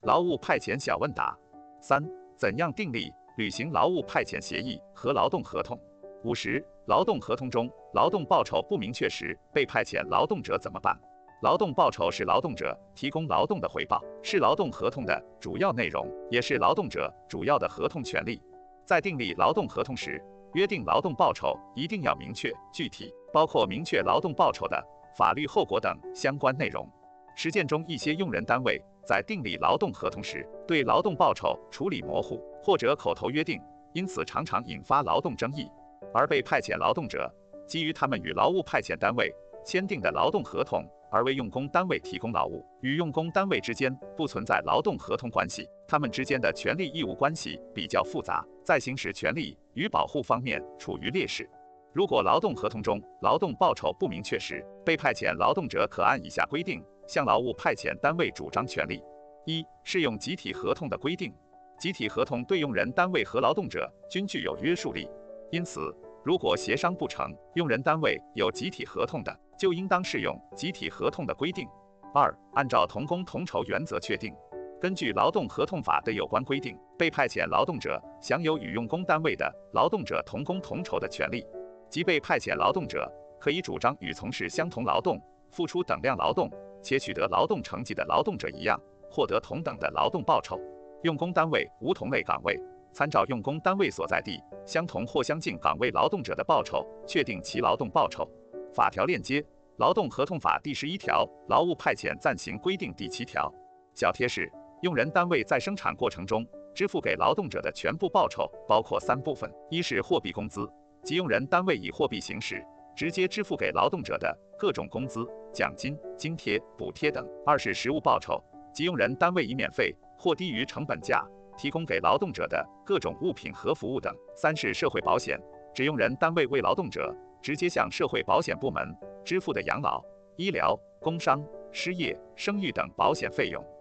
劳务派遣小问答。3. 怎样订立、履行劳务派遣协议和劳动合同？50. 劳动合同中劳动报酬不明确时，被派遣劳动者怎么办？劳动报酬是劳动者提供劳动的回报，是劳动合同的主要内容，也是劳动者主要的合同权利。在订立劳动合同时，约定劳动报酬一定要明确具体，包括明确劳动报酬的法律后果等相关内容。实践中，一些用人单位在订立劳动合同时，对劳动报酬处理模糊或者口头约定，因此常常引发劳动争议。而被派遣劳动者基于他们与劳务派遣单位签订的劳动合同，而为用工单位提供劳务，与用工单位之间不存在劳动合同关系，他们之间的权利义务关系比较复杂，在行使权利与保护方面处于劣势。如果劳动合同中劳动报酬不明确时，被派遣劳动者可按以下规定向劳务派遣单位主张权利。1. 适用集体合同的规定。集体合同对用人单位和劳动者均具有约束力，因此，如果协商不成，用人单位有集体合同的，就应当适用集体合同的规定。2. 按照同工同酬原则确定。根据劳动合同法的有关规定，被派遣劳动者享有与用工单位的劳动者同工同酬的权利，即被派遣劳动者可以主张与从事相同劳动、付出等量劳动且取得劳动成绩的劳动者一样，获得同等的劳动报酬。用工单位无同类岗位，参照用工单位所在地相同或相近岗位劳动者的报酬，确定其劳动报酬。法条链接：劳动合同法第11条劳务派遣暂行规定第7条。小贴士：用人单位在生产过程中支付给劳动者的全部报酬包括3部分：一是货币工资，即用人单位以货币形式直接支付给劳动者的各种工资、奖金、津贴、补贴等；二是实物报酬，即用人单位以免费或低于成本价提供给劳动者的各种物品和服务等；三是社会保险，指用人单位为劳动者直接向社会保险部门支付的养老、医疗、工伤、失业、生育等保险费用。